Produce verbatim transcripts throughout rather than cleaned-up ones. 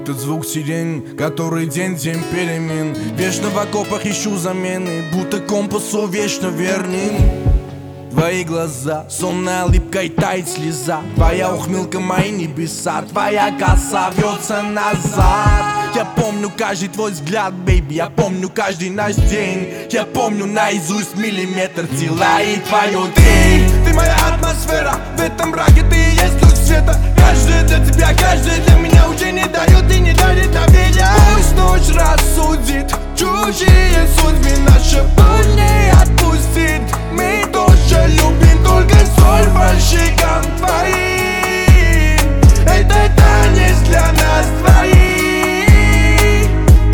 Этот звук сирен, который день день перемен. Вечно в окопах ищу замены, будто компасу вечно верным. Твои глаза, сонная липкой тает слеза. Твоя ухмылка мои небеса, твоя коса вьется назад. Я помню каждый твой взгляд, бейби, я помню каждый наш день. Я помню наизусть миллиметр тела и твое ты. Ты моя атмосфера, в этом мраке ты и есть луч света. Каждый для тебя, каждый для меня уже не дает и не дарит доверия. Пусть ночь рассудит чужие судьбы, наша боль не отпустит. Мы тоже любим только соль по щекам твоим. Это танец для нас двоих.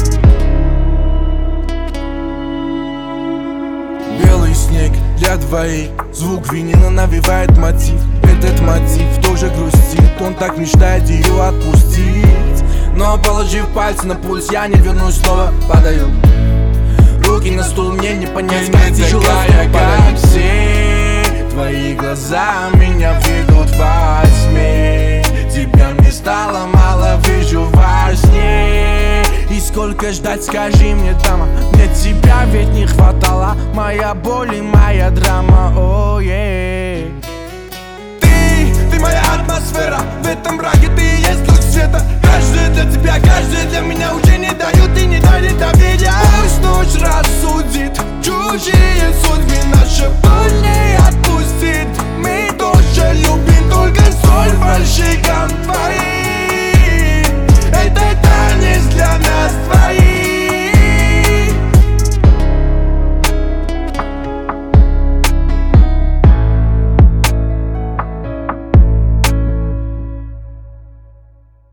Белый снег для двоих, звук винила навевает мотив. Этот мотив тоже грустит, он так мечтает ее отпустить. Но положив пальцы на пульс, я не вернусь, снова падаю. Руки на стул, мне не понять, как тяжело как все. Твои глаза меня ведут во тьме. Тебя мне стало мало, вижу во сне. И сколько ждать, скажи мне, дама, мне тебя ведь не хватало. Моя боль и моя драма, о, oh, yeah. Ты, ты моя атмосфера, в этом мраке ты и есть луч света. Каждый для тебя, каждый для меня уже не дают и не дарит доверия. Пусть ночь рассудит чужие судьбы, наша боль не отпустит. Мы тоже любим только соль по щекам.